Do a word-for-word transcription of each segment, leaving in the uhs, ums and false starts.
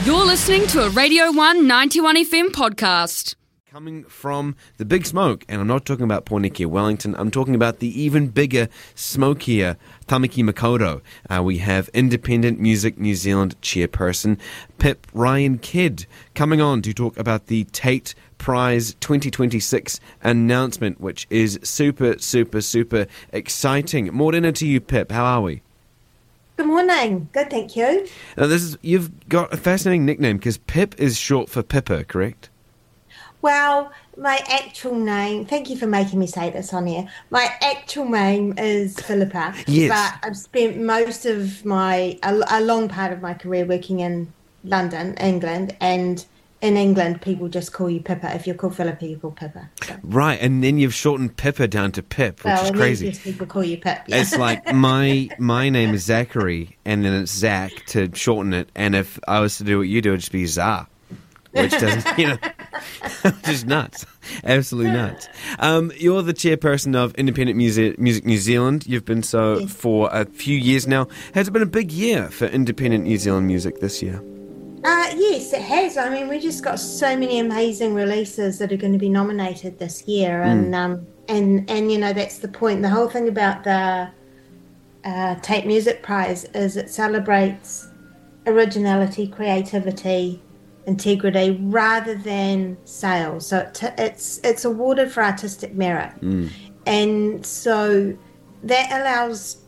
You're listening to a Radio one ninety-one F M podcast. Coming from the Big Smoke, and I'm not talking about Pornikia Wellington, I'm talking about the even bigger, smokier Tamaki Makaurau. Uh, we have Independent Music New Zealand chairperson Pip Ryan Kidd coming on to talk about the Tate Prize twenty twenty-six announcement, which is super, super, super exciting. More dinner to you, Pip. How are we? Good morning. Good, thank you. Now, this is you've got a fascinating nickname because Pip is short for Pippa, correct? Well, my actual name, thank you for making me say this on here. My actual name is Philippa. Yes. But I've spent most of my, a, a long part of my career working in London, England, and in England people just call you Pippa. If you're called Philippa, you're called Pippa. So. Right, and then you've shortened Pippa down to Pip, which well, is crazy. Well, people call you Pip. Yeah. It's like my my name is Zachary, and then it's Zach to shorten it, and if I was to do what you do, it'd just be Zah. Which doesn't, you know, which is nuts. Absolutely nuts. Um, you're the chairperson of Independent Music, Music New Zealand. You've been so yes. for a few years now. Has it been a big year for independent New Zealand music this year? Uh, yes, it has. I mean, we just got so many amazing releases that are going to be nominated this year. And, mm. um, and, and you know, that's the point. The whole thing about the uh, Tate Music Prize is it celebrates originality, creativity, integrity rather than sales. So it t- it's it's awarded for artistic merit, mm. and so that allows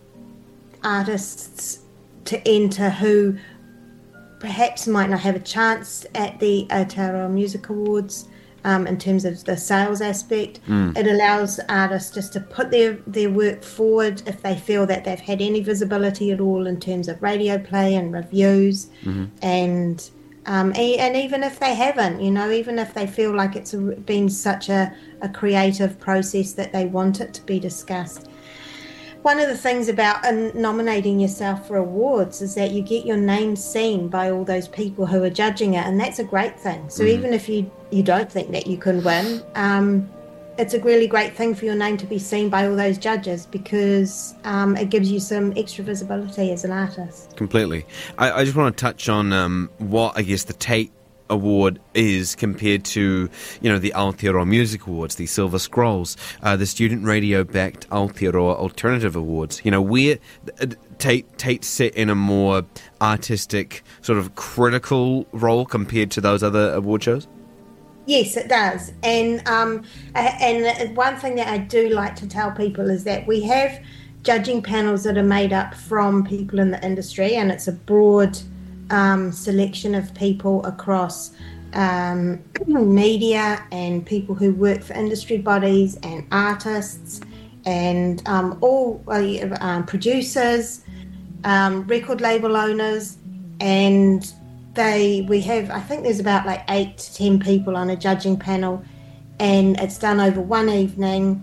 artists to enter who perhaps might not have a chance at the Aotearoa Music Awards um, in terms of the sales aspect. Mm. It allows artists just to put their, their work forward if they feel that they've had any visibility at all in terms of radio play and reviews, mm-hmm. and Um, and even if they haven't, you know, even if they feel like it's been such a, a creative process that they want it to be discussed. One of the things about uh, nominating yourself for awards is that you get your name seen by all those people who are judging it, and that's a great thing. So mm-hmm. even if you, you don't think that you can win, um, it's a really great thing for your name to be seen by all those judges because um, it gives you some extra visibility as an artist. Completely. I, I just want to touch on um, what I guess the Tate Award is compared to, you know, the Aotearoa Music Awards, the Silver Scrolls, uh, the student radio-backed Aotearoa Alternative Awards. You know, where uh, Tate Tate's set in a more artistic, sort of critical role compared to those other award shows? Yes, it does. And um, and one thing that I do like to tell people is that we have judging panels that are made up from people in the industry, and it's a broad um, selection of people across um, media and people who work for industry bodies and artists and um, all uh, um, producers, um, record label owners, and They, we have, I think there's about like eight to ten people on a judging panel, and it's done over one evening.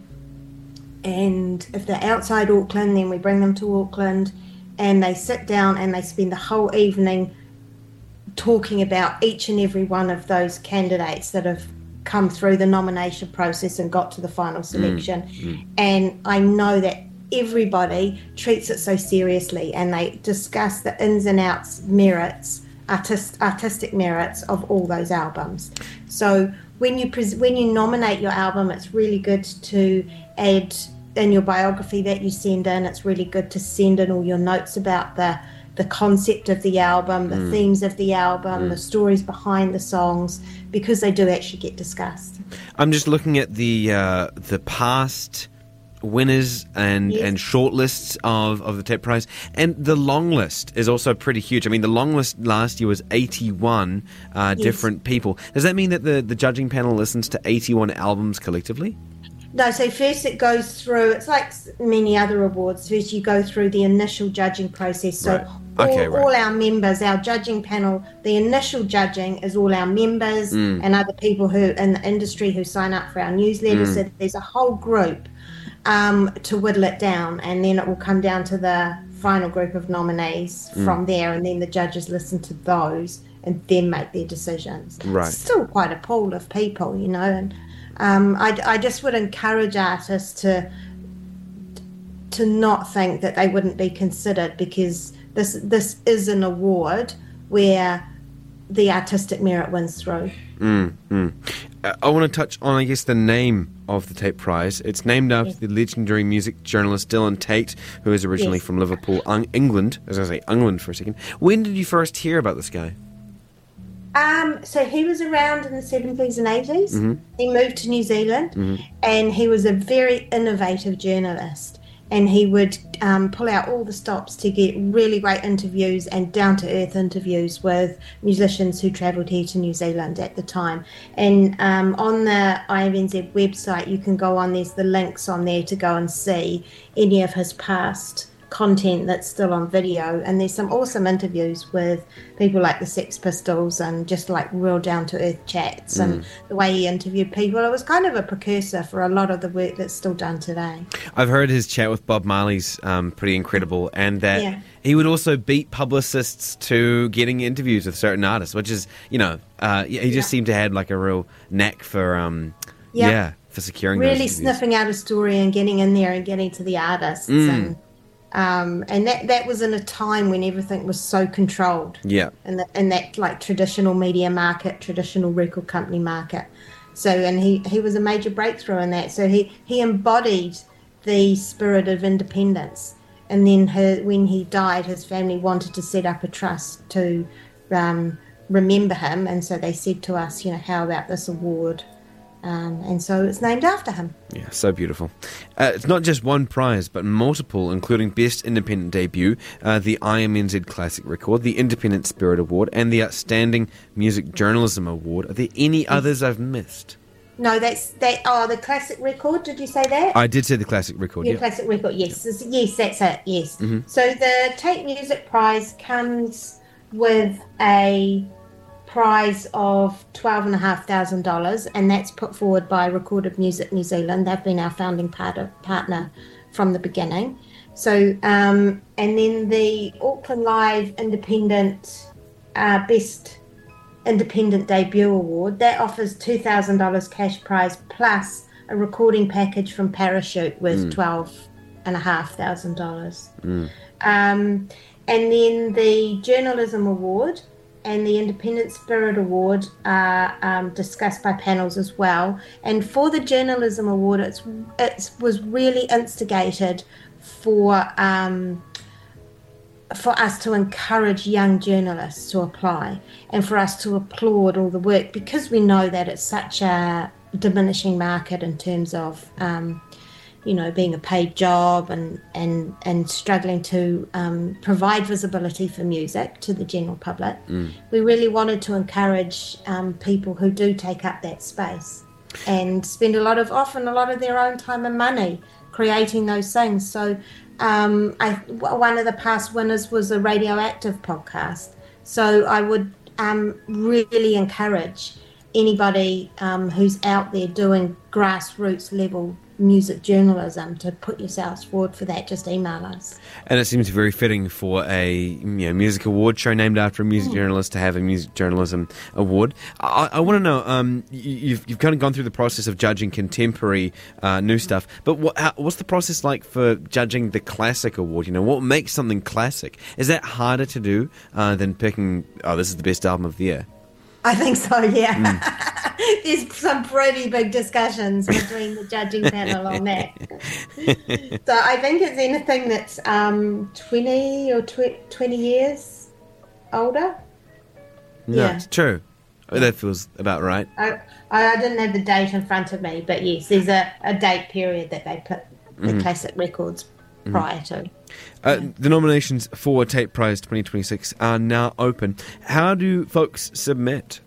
And if they're outside Auckland, then we bring them to Auckland, and they sit down and they spend the whole evening talking about each and every one of those candidates that have come through the nomination process and got to the final selection. Mm, mm. And I know that everybody treats it so seriously, and they discuss the ins and outs, merits, Artist, artistic merits of all those albums. So when you pres- when you nominate your album, it's really good to add in your biography that you send in. It's really good to send in all your notes about the the concept of the album, the mm. themes of the album, mm. the stories behind the songs, because they do actually get discussed. I'm just looking at the uh, the past winners and, yes. and shortlists of, of the Tate Prize, and the long list is also pretty huge. I mean, the long list last year was eighty-one uh, yes. different people. Does that mean that the, the judging panel listens to eighty-one albums collectively? No, so first it goes through, it's like many other awards, first you go through the initial judging process. So right. Okay, all, right. all our members, our judging panel, the initial judging is all our members mm. and other people who in the industry who sign up for our newsletter. Mm. So there's a whole group Um, to whittle it down, and then it will come down to the final group of nominees mm. from there, and then the judges listen to those and then make their decisions. Right. It's still quite a pool of people, you know, and um, I, I just would encourage artists to to not think that they wouldn't be considered, because this this is an award where the artistic merit wins through. Mm, mm. Uh, I want to touch on, I guess, the name of the Tate Prize. It's named after Yes. the legendary music journalist Dylan Tate, who is originally Yes. from Liverpool, Un- England. As I say, England for a second. When did you first hear about this guy? Um, so he was around in the seventies and eighties. Mhm. He moved to New Zealand, Mhm. and he was a very innovative journalist. And he would um, pull out all the stops to get really great interviews and down-to-earth interviews with musicians who travelled here to New Zealand at the time. And um, on the I M N Z website, you can go on, there's the links on there to go and see any of his past content that's still on video, and there's some awesome interviews with people like the Sex Pistols and just like real down-to-earth chats, and the way he interviewed people. It was kind of a precursor for a lot of the work that's still done today. I've heard his chat with Bob Marley's um, pretty incredible, and that Yeah. he would also beat publicists to getting interviews with certain artists, which is, you know, uh, he just Yeah. seemed to have like a real knack for, um, Yeah. yeah, for securing those Really interviews. sniffing out a story and getting in there and getting to the artists. Mm. And um, and that, that was in a time when everything was so controlled. Yeah. In, the, in that like traditional media market, traditional record company market. So, and he, he was a major breakthrough in that. So he, he embodied the spirit of independence. And then her, when he died, his family wanted to set up a trust to um, remember him. And so they said to us, you know, how about this award? Um, and so it's named after him. Yeah, so beautiful. Uh, it's not just one prize, but multiple, including Best Independent Debut, uh, the I M N Z Classic Record, the Independent Spirit Award, and the Outstanding Music Journalism Award. Are there any others I've missed? No, that's that. Oh, the classic record. Did you say that? I did say the Classic Record, Your yeah. classic record. Yes, Is- yes, that's it. Yes. Mm-hmm. So the Tate Music Prize comes with a prize of twelve and a half thousand dollars, and that's put forward by Recorded Music New Zealand. They've been our founding part- partner from the beginning. So, um, and then the Auckland Live Independent uh, Best Independent Debut Award, that offers two thousand dollars cash prize plus a recording package from Parachute with twelve and a half thousand dollars. Um, and then the Journalism Award and the Independent Spirit Award are um, discussed by panels as well. And for the Journalism Award, it's it was really instigated for um, for us to encourage young journalists to apply and for us to applaud all the work, because we know that it's such a diminishing market in terms of um, you know, being a paid job and and and struggling to um, provide visibility for music to the general public. Mm. We really wanted to encourage um, people who do take up that space and spend a lot of, often a lot of their own time and money creating those things. So um, I, one of the past winners was a Radioactive podcast. So I would um, really encourage anybody um, who's out there doing grassroots level music journalism to put yourselves forward for that. Just email us. And it seems very fitting for a you know, music award show named after a music mm. journalist to have a music journalism award. I, I want to know, um, you've you've kind of gone through the process of judging contemporary uh, new stuff, but what, how, what's the process like for judging the classic award? You know, what makes something classic? Is that harder to do uh, than picking, oh, this is the best album of the year? I think so, yeah. Mm. There's some pretty big discussions between the judging panel on that. So I think it's anything that's um, twenty or tw- twenty years older. No, yeah. It's true. Oh, that feels about right. I, I didn't have the date in front of me, but yes, there's a, a date period that they put the Mm-hmm. classic records prior to. Uh, the nominations for Tate Prize twenty twenty-six are now open. How do folks submit?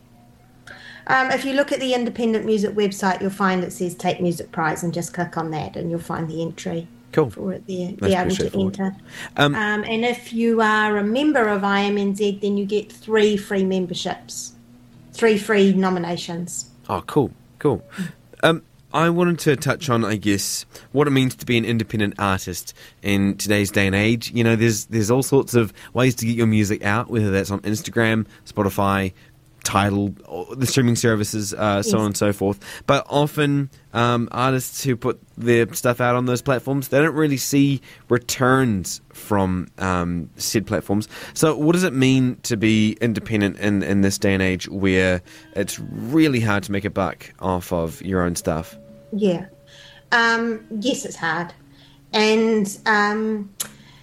Um, if you look at the Independent Music website, you'll find it says Tate Music Prize, and just click on that and you'll find the entry Cool. for it there, That's be able to straightforward. enter. Um, Um, and if you are a member of I M N Z, then you get three free memberships, three free nominations. Oh, cool, cool. Um, I wanted to touch on, I guess, what it means to be an independent artist in today's day and age. You know, there's there's all sorts of ways to get your music out, whether that's on Instagram, Spotify, Tidal, the streaming services, uh, so Yes. on and so forth. But often um, artists who put their stuff out on those platforms, they don't really see returns from um, said platforms. So what does it mean to be independent in, in this day and age where it's really hard to make a buck off of your own stuff? Yeah. Um, yes, it's hard. And um,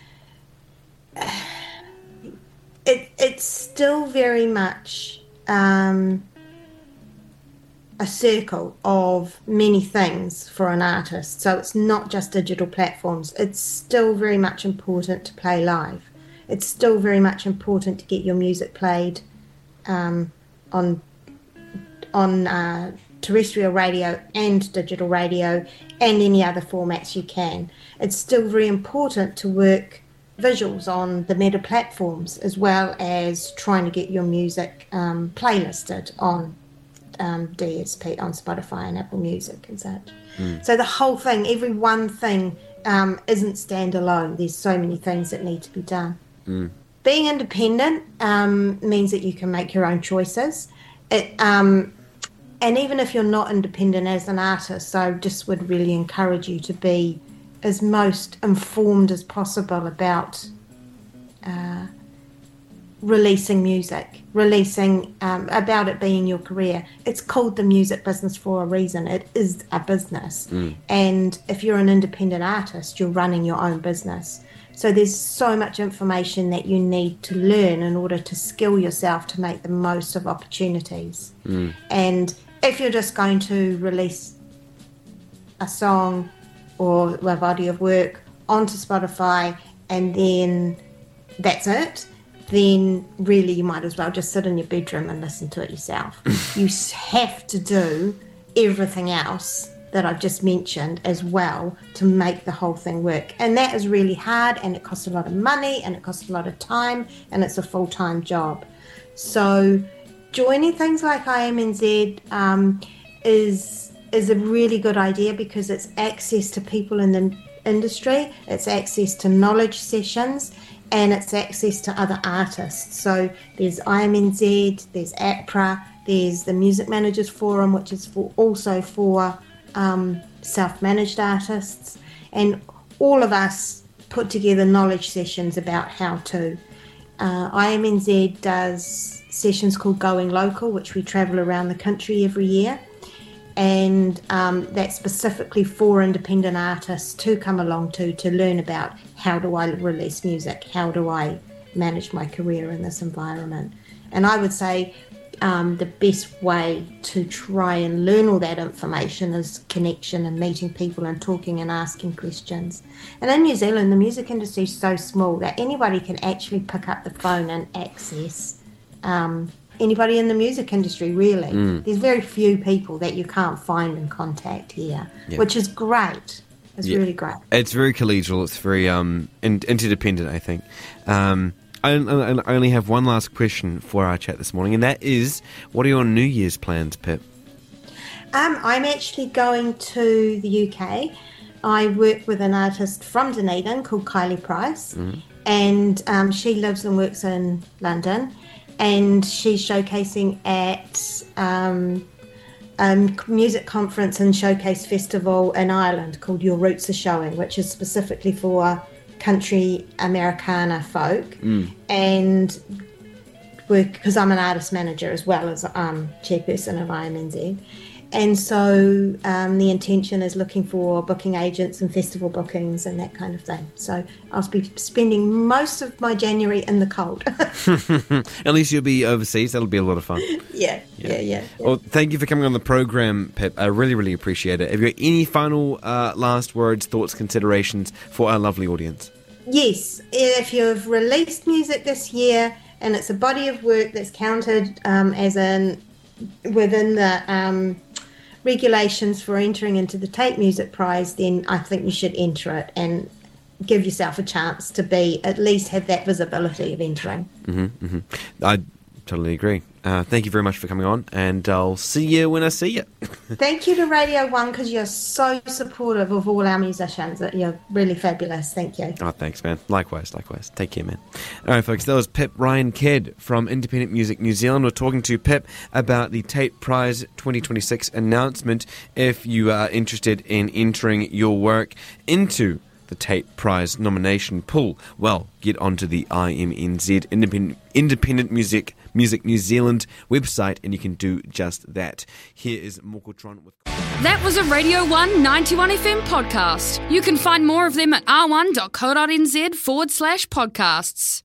it, it's still very much um, a circle of many things for an artist. So it's not just digital platforms. It's still very much important to play live. It's still very much important to get your music played um, on on uh, terrestrial radio and digital radio and any other formats you can. It's still very important to work visuals on the meta platforms, as well as trying to get your music um, playlisted on um, D S P, on Spotify and Apple Music and such. Mm. So the whole thing, every one thing um, isn't standalone. There's so many things that need to be done. Mm. Being independent um, means that you can make your own choices. It, um, and even if you're not independent as an artist, I just would really encourage you to be as most informed as possible about uh, releasing music, releasing um, about it being your career. It's called the music business for a reason. It is a business. Mm. And if you're an independent artist, you're running your own business. So there's so much information that you need to learn in order to skill yourself to make the most of opportunities. Mm. And if you're just going to release a song or a body of work onto Spotify and then that's it, then really you might as well just sit in your bedroom and listen to it yourself. You have to do everything else that I've just mentioned as well to make the whole thing work. And that is really hard, and it costs a lot of money and it costs a lot of time, and it's a full-time job. So joining things like I M N Z um, is is a really good idea because it's access to people in the industry, it's access to knowledge sessions, and it's access to other artists. So there's I M N Z, there's A P R A, there's the Music Managers Forum, which is for also for um, self-managed artists, and all of us put together knowledge sessions about how to. Uh, I M N Z does sessions called Going Local, which we travel around the country every year. And um, that's specifically for independent artists to come along to, to learn about how do I release music, how do I manage my career in this environment. And I would say um, the best way to try and learn all that information is connection and meeting people and talking and asking questions. And in New Zealand, the music industry is so small that anybody can actually pick up the phone and access um anybody in the music industry, really. Mm. There's very few people that you can't find and contact here, yeah. which is great. It's yeah. really great. It's very collegial. It's very um, in- interdependent, I think. Um, I, I only have one last question for our chat this morning, and that is, what are your New Year's plans, Pip? Um, I'm actually going to the U K. I work with an artist from Dunedin called Kylie Price, mm. and um, she lives and works in London. And she's showcasing at um, a music conference and showcase festival in Ireland called Your Roots Are Showing, which is specifically for country Americana folk. Mm. And because I'm an artist manager as well as um, chairperson of I M N Z. And so um, the intention is looking for booking agents and festival bookings and that kind of thing. So I'll be spending most of my January in the cold. At least you'll be overseas. That'll be a lot of fun. Yeah, yeah, yeah. yeah, yeah. Well, thank you for coming on the program, Pip. I really, really appreciate it. Have you got any final uh, last words, thoughts, considerations for our lovely audience? Yes. If you've released music this year and it's a body of work that's counted um, as in within the um, regulations for entering into the Tape Music Prize, then I think you should enter it and give yourself a chance to be, at least have that visibility of entering. Mm-hmm, mm-hmm. I totally agree. Uh, thank you very much for coming on, and I'll see you when I see you. Thank you to Radio one because you're so supportive of all our musicians. You're really fabulous. Thank you. Oh, thanks, man. Likewise, likewise. Take care, man. All right, folks, that was Pip Ryan Kidd from Independent Music New Zealand. We're talking to Pip about the Tate Prize twenty twenty-six announcement. If you are interested in entering your work into the Tate Prize nomination pool, well, get onto the I M N Z, Independent, Independent Music Music New Zealand website, and you can do just that. Here is Mokotron with... That was a Radio one ninety-one F M podcast. You can find more of them at r one dot co dot n z forward slash podcasts.